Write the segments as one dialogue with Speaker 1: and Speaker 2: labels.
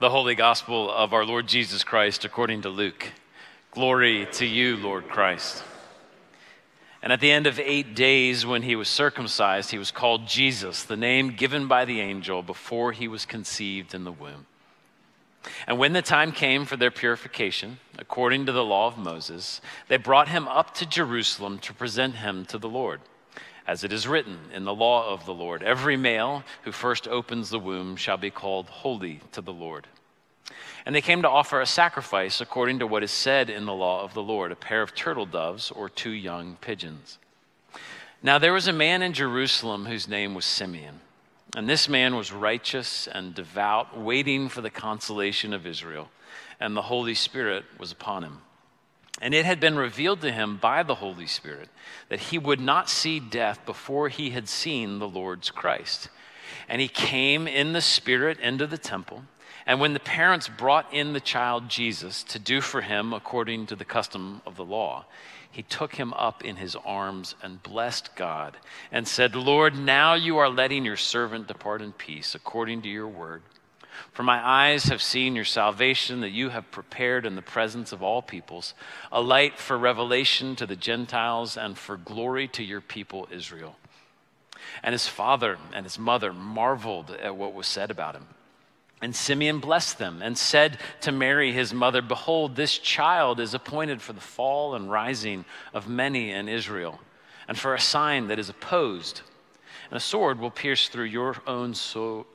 Speaker 1: The Holy Gospel of our Lord Jesus Christ according to Luke. Glory to you, Lord Christ. And at the end of 8 days when he was circumcised, he was called Jesus, the name given by the angel before he was conceived in the womb. And when the time came for their purification, according to the law of Moses, they brought him up to Jerusalem to present him to the Lord. As it is written in the law of the Lord, every male who first opens the womb shall be called holy to the Lord. And they came to offer a sacrifice according to what is said in the law of the Lord, a pair of turtle doves or 2 young pigeons. Now there was a man in Jerusalem whose name was Simeon. And this man was righteous and devout, waiting for the consolation of Israel. And the Holy Spirit was upon him. And it had been revealed to him by the Holy Spirit that he would not see death before he had seen the Lord's Christ. And he came in the Spirit into the temple. And when the parents brought in the child Jesus to do for him according to the custom of the law, he took him up in his arms and blessed God and said, Lord, now you are letting your servant depart in peace according to your word. For my eyes have seen your salvation that you have prepared in the presence of all peoples, a light for revelation to the Gentiles and for glory to your people Israel. And his father and his mother marveled at what was said about him. And Simeon blessed them and said to Mary, his mother, behold, this child is appointed for the fall and rising of many in Israel, and for a sign that is opposed. And a sword will pierce through your own soul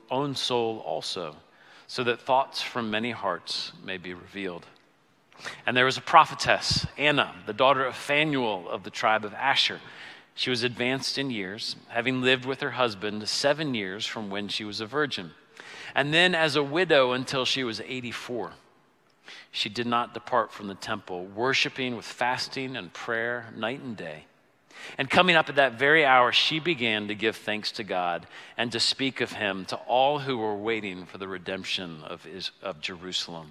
Speaker 1: also, so that thoughts from many hearts may be revealed. And there was a prophetess, Anna, the daughter of Phanuel of the tribe of Asher. She was advanced in years, having lived with her husband 7 years from when she was a virgin. And then as a widow until she was 84. She did not depart from the temple, worshiping with fasting and prayer night and day. And coming up at that very hour, she began to give thanks to God and to speak of him to all who were waiting for the redemption of Jerusalem.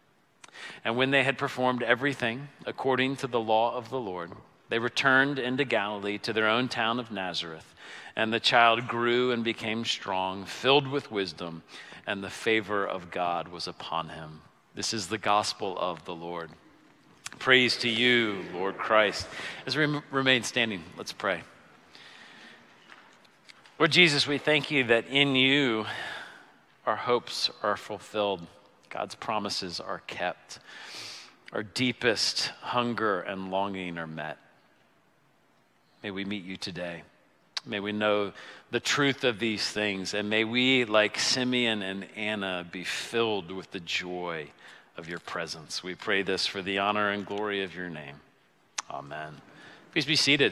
Speaker 1: And when they had performed everything according to the law of the Lord, they returned into Galilee to their own town of Nazareth. And the child grew and became strong, filled with wisdom, and the favor of God was upon him. This is the gospel of the Lord. Praise to you, Lord Christ. As we remain standing, let's pray. Lord Jesus, we thank you that in you our hopes are fulfilled. God's promises are kept. Our deepest hunger and longing are met. May we meet you today. May we know the truth of these things, and may we, like Simeon and Anna, be filled with the joy of your presence. We pray this for the honor and glory of your name. Amen. Please be seated.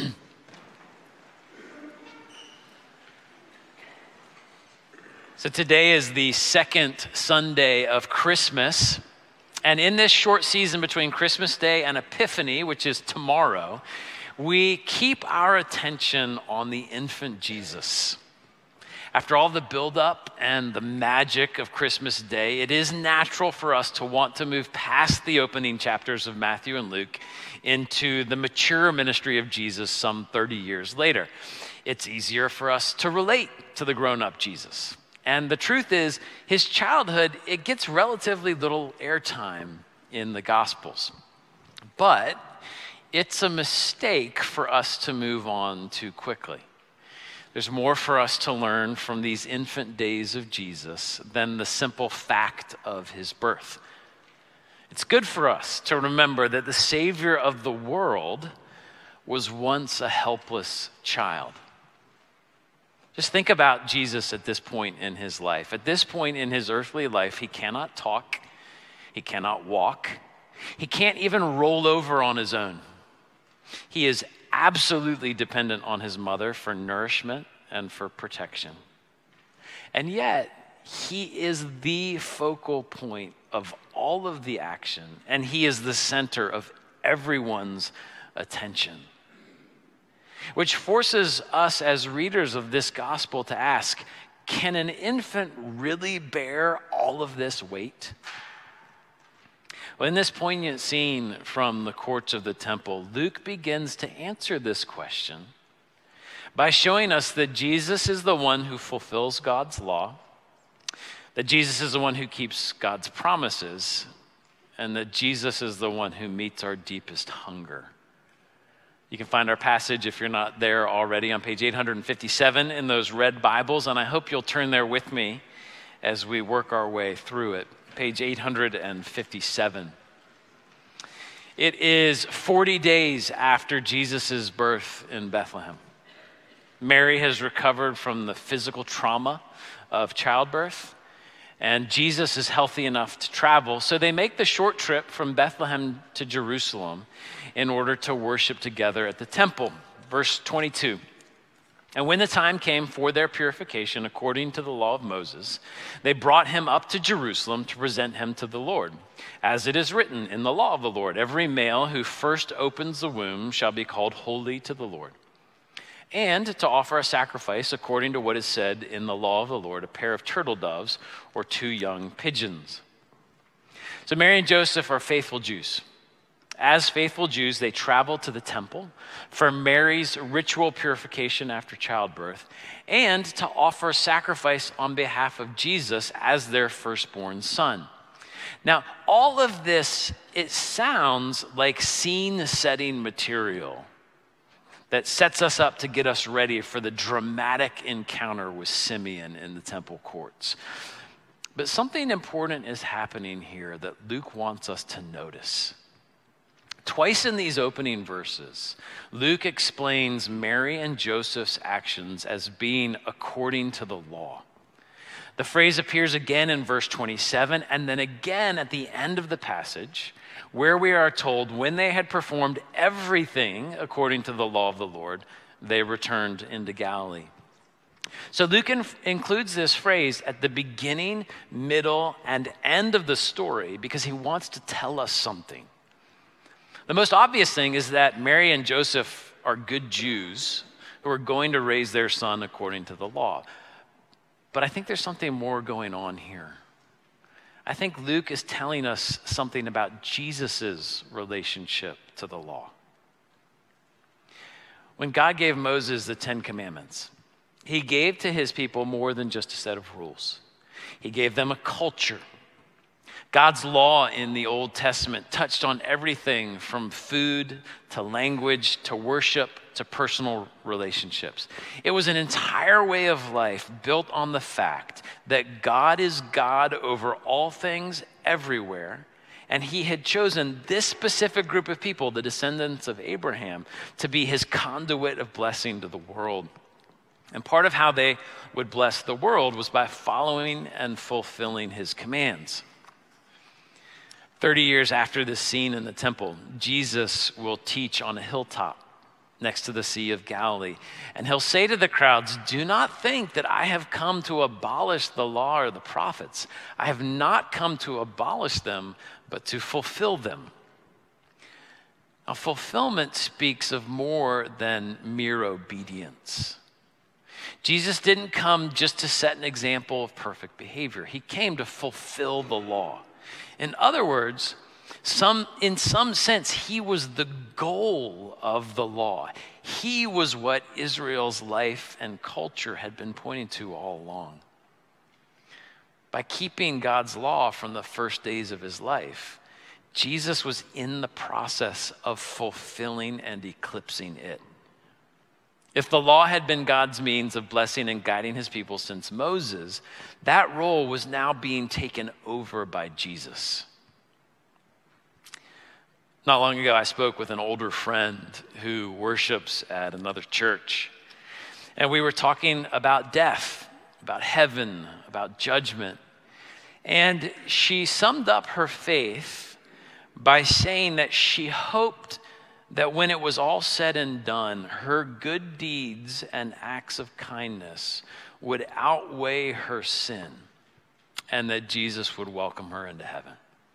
Speaker 1: So today is the second Sunday of Christmas, and in this short season between Christmas Day and Epiphany, which is tomorrow, we keep our attention on the infant Jesus. After all the buildup and the magic of Christmas Day, it is natural for us to want to move past the opening chapters of Matthew and Luke into the mature ministry of Jesus some 30 years later. It's easier for us to relate to the grown-up Jesus. And the truth is, his childhood, it gets relatively little airtime in the Gospels. But it's a mistake for us to move on too quickly. There's more for us to learn from these infant days of Jesus than the simple fact of his birth. It's good for us to remember that the Savior of the world was once a helpless child. Just think about Jesus at this point in his life. At this point in his earthly life, he cannot talk, he cannot walk, he can't even roll over on his own. He is absolutely dependent on his mother for nourishment and for protection. And yet, he is the focal point of all of the action, and he is the center of everyone's attention. Which forces us as readers of this gospel to ask, can an infant really bear all of this weight? Well, in this poignant scene from the courts of the temple, Luke begins to answer this question by showing us that Jesus is the one who fulfills God's law, that Jesus is the one who keeps God's promises, and that Jesus is the one who meets our deepest hunger. You can find our passage, if you're not there already, on page 857 in those red Bibles, and I hope you'll turn there with me as we work our way through it. Page 857. It is 40 days after Jesus' birth in Bethlehem. Mary has recovered from the physical trauma of childbirth, and Jesus is healthy enough to travel. So they make the short trip from Bethlehem to Jerusalem in order to worship together at the temple. Verse 22. And when the time came for their purification, according to the law of Moses, they brought him up to Jerusalem to present him to the Lord. As it is written in the law of the Lord, every male who first opens the womb shall be called holy to the Lord. And to offer a sacrifice according to what is said in the law of the Lord, a pair of turtle doves or 2 young pigeons. So Mary and Joseph are faithful Jews. As faithful Jews, they travel to the temple for Mary's ritual purification after childbirth and to offer sacrifice on behalf of Jesus as their firstborn son. Now, all of this, it sounds like scene-setting material that sets us up to get us ready for the dramatic encounter with Simeon in the temple courts. But something important is happening here that Luke wants us to notice. Twice in these opening verses, Luke explains Mary and Joseph's actions as being according to the law. The phrase appears again in verse 27 and then again at the end of the passage, where we are told when they had performed everything according to the law of the Lord, they returned into Galilee. So Luke includes this phrase at the beginning, middle, and end of the story because he wants to tell us something. The most obvious thing is that Mary and Joseph are good Jews who are going to raise their son according to the law. But I think there's something more going on here. I think Luke is telling us something about Jesus' relationship to the law. When God gave Moses the 10 Commandments, he gave to his people more than just a set of rules. He gave them a culture. God's law in the Old Testament touched on everything from food to language to worship to personal relationships. It was an entire way of life built on the fact that God is God over all things everywhere, and he had chosen this specific group of people, the descendants of Abraham, to be his conduit of blessing to the world. And part of how they would bless the world was by following and fulfilling his commands. 30 years after this scene in the temple, Jesus will teach on a hilltop next to the Sea of Galilee. And he'll say to the crowds, "Do not think that I have come to abolish the law or the prophets. I have not come to abolish them, but to fulfill them." Now, fulfillment speaks of more than mere obedience. Jesus didn't come just to set an example of perfect behavior. He came to fulfill the law. In other words, in some sense, he was the goal of the law. He was what Israel's life and culture had been pointing to all along. By keeping God's law from the first days of his life, Jesus was in the process of fulfilling and eclipsing it. If the law had been God's means of blessing and guiding his people since Moses, that role was now being taken over by Jesus. Not long ago, I spoke with an older friend who worships at another church. And we were talking about death, about heaven, about judgment. And she summed up her faith by saying that she hoped that when it was all said and done, her good deeds and acts of kindness would outweigh her sin and that Jesus would welcome her into heaven.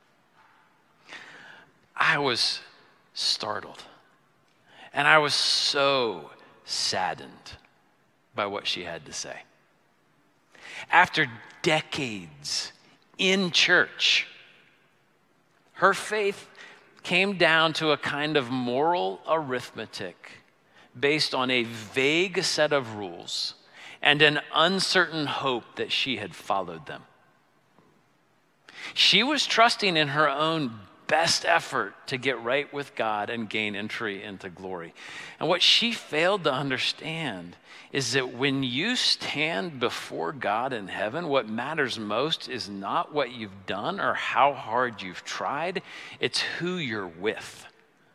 Speaker 1: I was startled and I was so saddened by what she had to say. After decades in church, her faith came down to a kind of moral arithmetic based on a vague set of rules and an uncertain hope that she had followed them. She was trusting in her own best effort to get right with God and gain entry into glory. And what she failed to understand is that when you stand before God in heaven, what matters most is not what you've done or how hard you've tried, it's who you're with.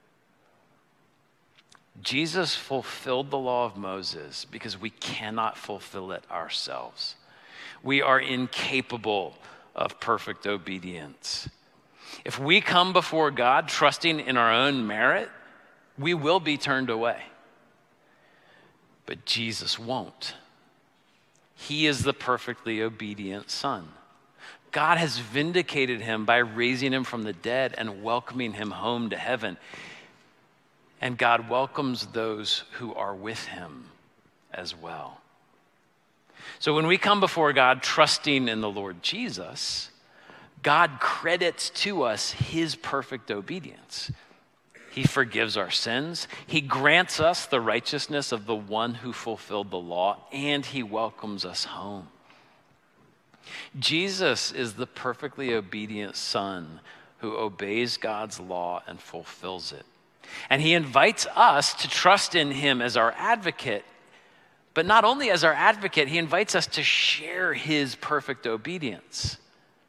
Speaker 1: Jesus fulfilled the law of Moses because we cannot fulfill it ourselves. We are incapable of perfect obedience. If we come before God trusting in our own merit, we will be turned away. But Jesus won't. He is the perfectly obedient Son. God has vindicated him by raising him from the dead and welcoming him home to heaven. And God welcomes those who are with him as well. So when we come before God trusting in the Lord Jesus, God credits to us his perfect obedience. He forgives our sins. He grants us the righteousness of the one who fulfilled the law, and he welcomes us home. Jesus is the perfectly obedient Son who obeys God's law and fulfills it. And he invites us to trust in him as our advocate, but not only as our advocate, he invites us to share his perfect obedience.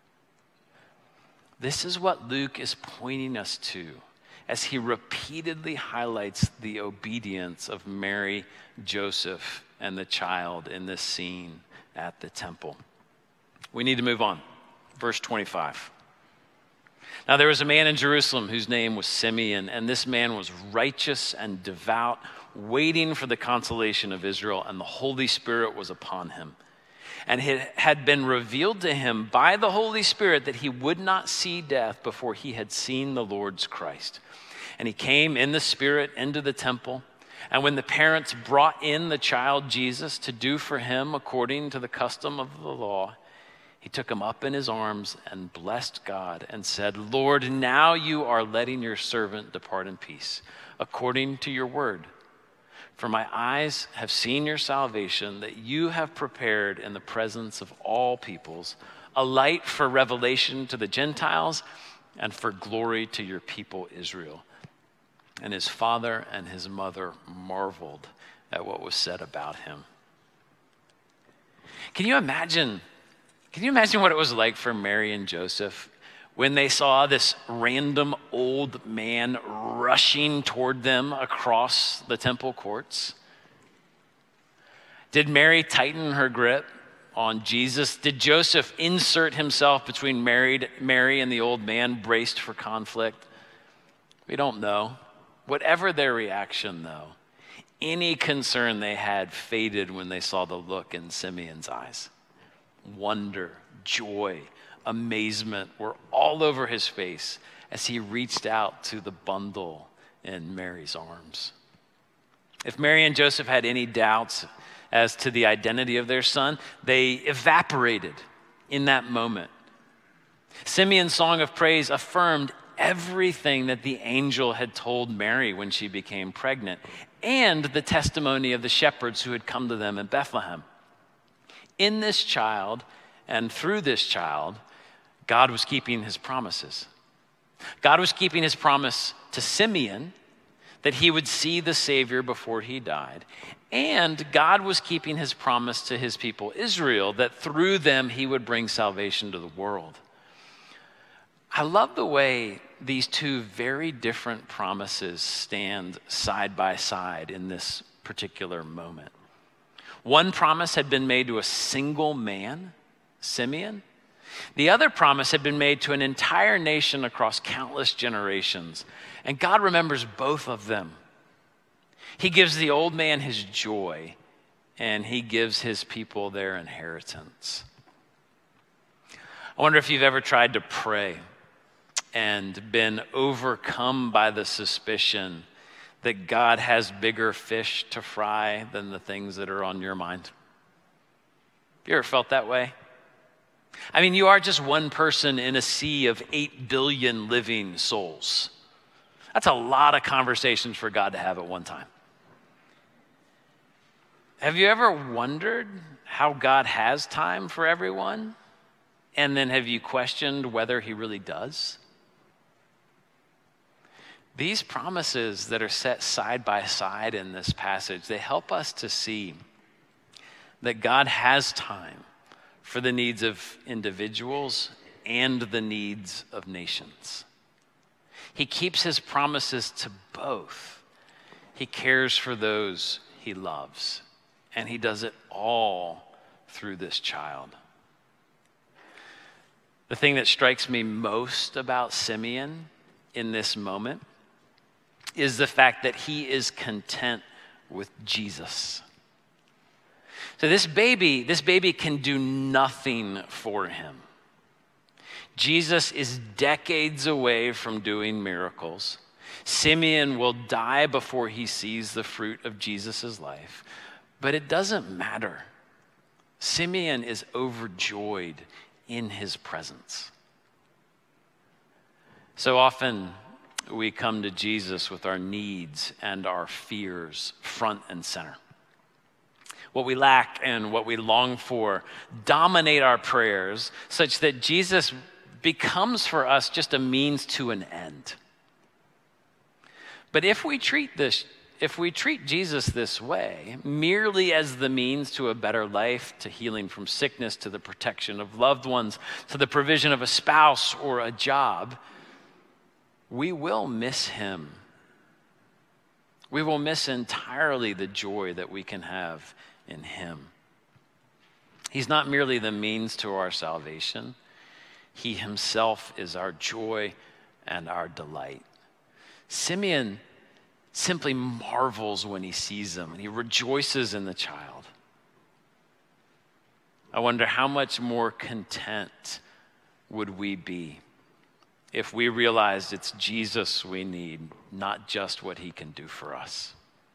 Speaker 1: This is what Luke is pointing us to as he repeatedly highlights the obedience of Mary, Joseph, and the child in this scene at the temple. We need to move on. Verse 25. Now there was a man in Jerusalem whose name was Simeon, and this man was righteous and devout, waiting for the consolation of Israel, and the Holy Spirit was upon him. And it had been revealed to him by the Holy Spirit that he would not see death before he had seen the Lord's Christ. And he came in the Spirit into the temple. And when the parents brought in the child Jesus to do for him according to the custom of the law, he took him up in his arms and blessed God and said, Lord, now you are letting your servant depart in peace, according to your word. For my eyes have seen your salvation that you have prepared in the presence of all peoples, a light for revelation to the Gentiles and for glory to your people Israel. And his father and his mother marveled at what was said about him. Can you imagine what it was like for Mary and Joseph when they saw this random old man rushing toward them across the temple courts? Did Mary tighten her grip on Jesus? Did Joseph insert himself between Mary and the old man, braced for conflict? We don't know. Whatever their reaction, though, any concern they had faded when they saw the look in Simeon's eyes. Wonder, joy, amazement were all over his face as he reached out to the bundle in Mary's arms. If Mary and Joseph had any doubts as to the identity of their son, they evaporated in that moment. Simeon's song of praise affirmed everything that the angel had told Mary when she became pregnant, and the testimony of the shepherds who had come to them in Bethlehem. In this child, and through this child, God was keeping his promises. God was keeping his promise to Simeon that he would see the Savior before he died. And God was keeping his promise to his people Israel that through them he would bring salvation to the world. I love the way these two very different promises stand side by side in this particular moment. One promise had been made to a single man, Simeon. The other promise had been made to an entire nation across countless generations. And God remembers both of them. He gives the old man his joy, and he gives his people their inheritance. I wonder if you've ever tried to pray and been overcome by the suspicion that God has bigger fish to fry than the things that are on your mind. You ever felt that way? I mean, you are just one person in a sea of 8 billion living souls. That's a lot of conversations for God to have at one time. Have you ever wondered how God has time for everyone? And then have you questioned whether he really does? These promises that are set side by side in this passage, they help us to see that God has time for the needs of individuals and the needs of nations. He keeps his promises to both. He cares for those he loves, and he does it all through this child. The thing that strikes me most about Simeon in this moment is the fact that he is content with Jesus. So this baby can do nothing for him. Jesus is decades away from doing miracles. Simeon will die before he sees the fruit of Jesus' life, but it doesn't matter. Simeon is overjoyed in his presence. So often we come to Jesus with our needs and our fears front and center. What we lack and what we long for dominate our prayers such that Jesus becomes for us just a means to an end. But if we treat Jesus this way, merely as the means to a better life, to healing from sickness, to the protection of loved ones, to the provision of a spouse or a job, we will miss him. We will miss entirely the joy that we can have in him. He's not merely the means to our salvation. He himself is our joy and our delight. Simeon simply marvels when he sees them, and he rejoices in the child. I wonder how much more content would we be if we realized it's Jesus we need, not just what he can do for us.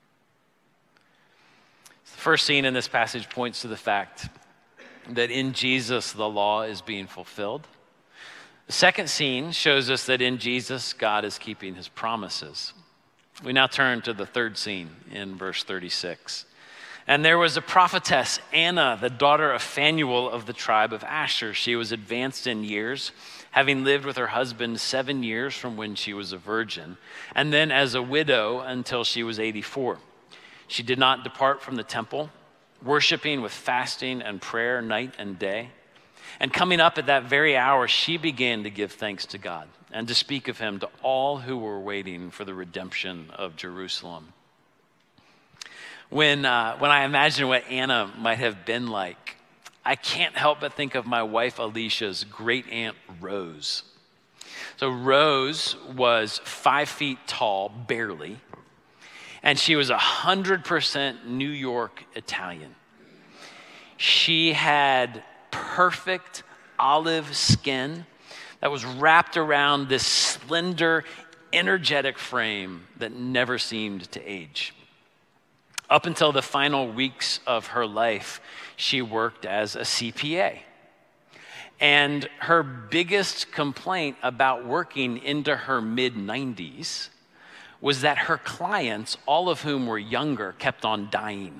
Speaker 1: The first scene in this passage points to the fact that in Jesus the law is being fulfilled. The second scene shows us that in Jesus, God is keeping his promises. We now turn to the third scene in verse 36. And there was a prophetess, Anna, the daughter of Phanuel of the tribe of Asher. She was advanced in years, having lived with her husband 7 years from when she was a virgin, and then as a widow until she was 84. She did not depart from the temple, worshiping with fasting and prayer night and day. And coming up at that very hour, she began to give thanks to God and to speak of him to all who were waiting for the redemption of Jerusalem. When I imagine what Anna might have been like, I can't help but think of my wife Alicia's great aunt Rose. So Rose was 5 feet tall, barely, and she was 100% New York Italian. She had perfect olive skin that was wrapped around this slender, energetic frame that never seemed to age. Up until the final weeks of her life, she worked as a CPA. And her biggest complaint about working into her mid-90s was that her clients, all of whom were younger, kept on dying.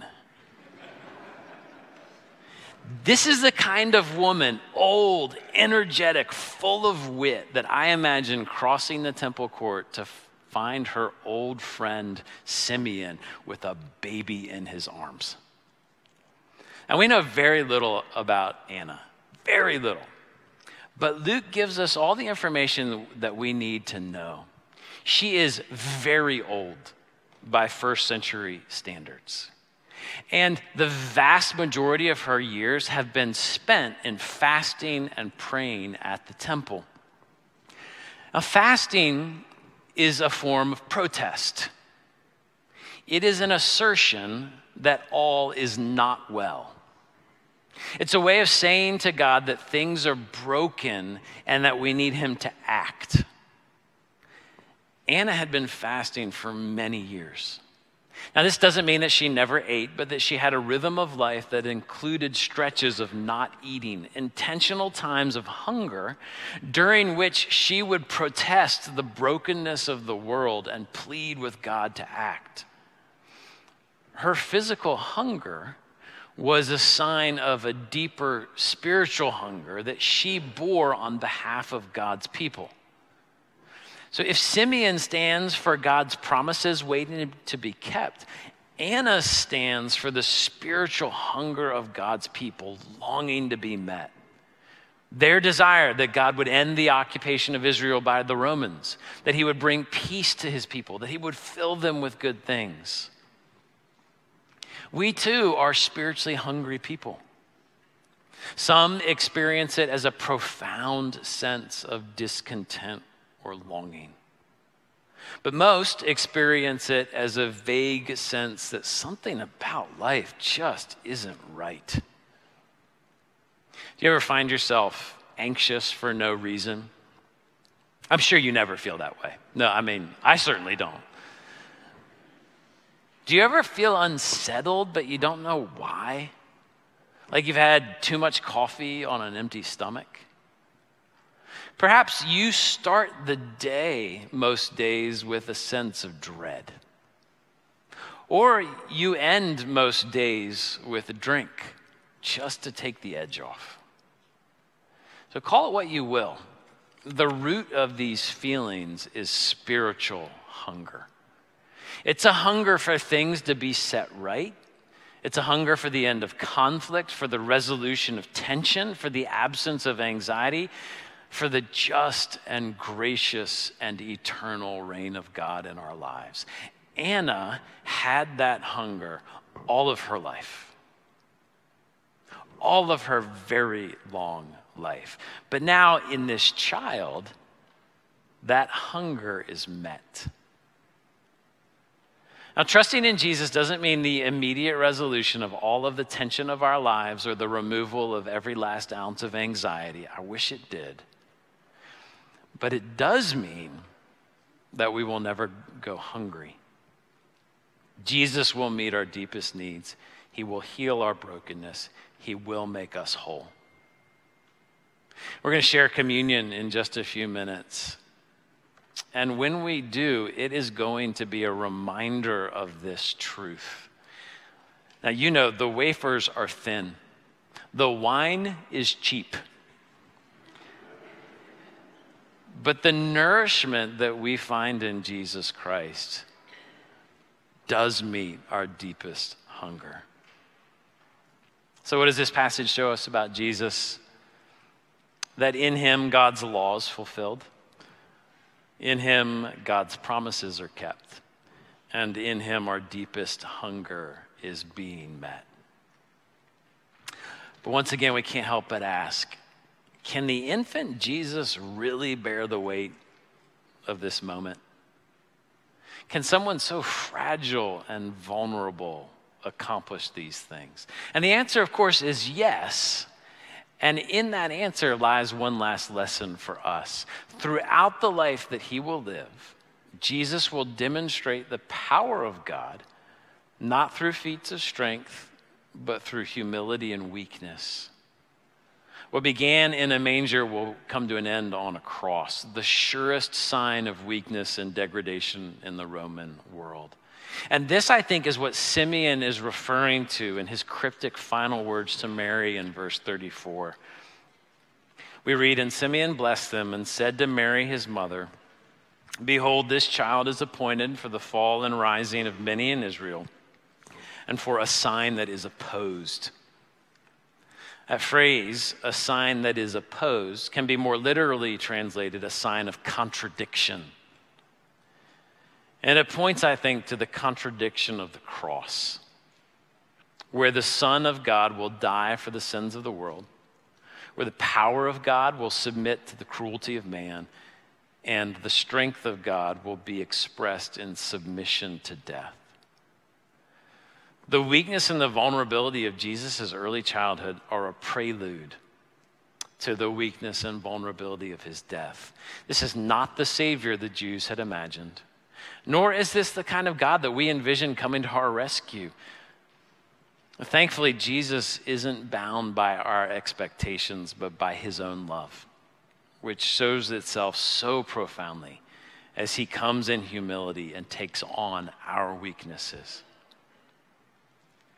Speaker 1: This is the kind of woman, old, energetic, full of wit, that I imagine crossing the temple court to find her old friend Simeon with a baby in his arms. And we know very little about Anna, very little. But Luke gives us all the information that we need to know. She is very old by first century standards. And the vast majority of her years have been spent in fasting and praying at the temple. Now, fasting is a form of protest. It is an assertion that all is not well. It's a way of saying to God that things are broken and that we need him to act. Anna had been fasting for many years. Now, this doesn't mean that she never ate, but that she had a rhythm of life that included stretches of not eating, intentional times of hunger, during which she would protest the brokenness of the world and plead with God to act. Her physical hunger was a sign of a deeper spiritual hunger that she bore on behalf of God's people. So if Simeon stands for God's promises waiting to be kept, Anna stands for the spiritual hunger of God's people longing to be met. Their desire that God would end the occupation of Israel by the Romans, that he would bring peace to his people, that he would fill them with good things. We too are spiritually hungry people. Some experience it as a profound sense of discontent or longing. But most experience it as a vague sense that something about life just isn't right. Do you ever find yourself anxious for no reason? I'm sure you never feel that way. No, I certainly don't. Do you ever feel unsettled, but you don't know why? Like you've had too much coffee on an empty stomach? Perhaps you start the day most days with a sense of dread. Or you end most days with a drink just to take the edge off. So call it what you will. The root of these feelings is spiritual hunger. It's a hunger for things to be set right. It's a hunger for the end of conflict, for the resolution of tension, for the absence of anxiety, for the just and gracious and eternal reign of God in our lives. Anna had that hunger all of her life, all of her very long life. But now in this child, that hunger is met. Now, trusting in Jesus doesn't mean the immediate resolution of all of the tension of our lives or the removal of every last ounce of anxiety. I wish it did. But it does mean that we will never go hungry. Jesus will meet our deepest needs. He will heal our brokenness. He will make us whole. We're going to share communion in just a few minutes. And when we do, it is going to be a reminder of this truth. Now, you know, the wafers are thin. The wine is cheap. But the nourishment that we find in Jesus Christ does meet our deepest hunger. So what does this passage show us about Jesus? That in him, God's law is fulfilled. In him, God's promises are kept. And in him, our deepest hunger is being met. But once again, we can't help but ask, can the infant Jesus really bear the weight of this moment? Can someone so fragile and vulnerable accomplish these things? And the answer, of course, is yes. And in that answer lies one last lesson for us. Throughout the life that he will live, Jesus will demonstrate the power of God, not through feats of strength, but through humility and weakness. What began in a manger will come to an end on a cross, the surest sign of weakness and degradation in the Roman world. And this, I think, is what Simeon is referring to in his cryptic final words to Mary in verse 34. We read, "And Simeon blessed them and said to Mary his mother, 'Behold, this child is appointed for the fall and rising of many in Israel, and for a sign that is opposed.'" That phrase, "a sign that is opposed," can be more literally translated a sign of contradiction. And it points, I think, to the contradiction of the cross, where the Son of God will die for the sins of the world, where the power of God will submit to the cruelty of man, and the strength of God will be expressed in submission to death. The weakness and the vulnerability of Jesus' early childhood are a prelude to the weakness and vulnerability of his death. This is not the Savior the Jews had imagined, nor is this the kind of God that we envision coming to our rescue. Thankfully, Jesus isn't bound by our expectations, but by his own love, which shows itself so profoundly as he comes in humility and takes on our weaknesses.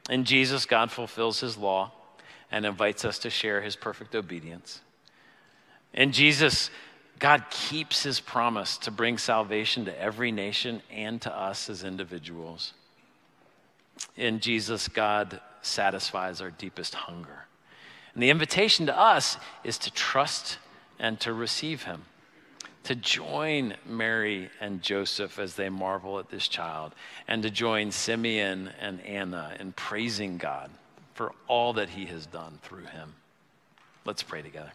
Speaker 1: In Jesus, God fulfills his law and invites us to share his perfect obedience. In Jesus, God keeps his promise to bring salvation to every nation and to us as individuals. In Jesus, God satisfies our deepest hunger. And the invitation to us is to trust and to receive him, to join Mary and Joseph as they marvel at this child, and to join Simeon and Anna in praising God for all that he has done through him. Let's pray together.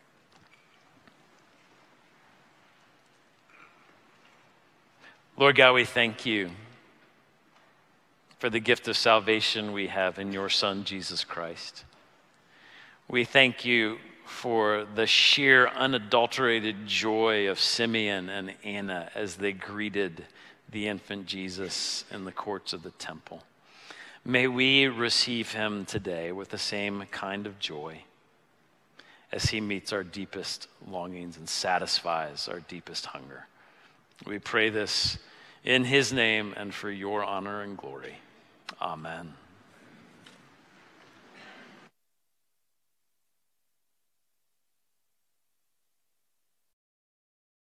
Speaker 1: Lord God, we thank you for the gift of salvation we have in your Son, Jesus Christ. We thank you for the sheer, unadulterated joy of Simeon and Anna as they greeted the infant Jesus in the courts of the temple. May we receive him today with the same kind of joy as he meets our deepest longings and satisfies our deepest hunger. We pray this in his name and for your honor and glory. Amen.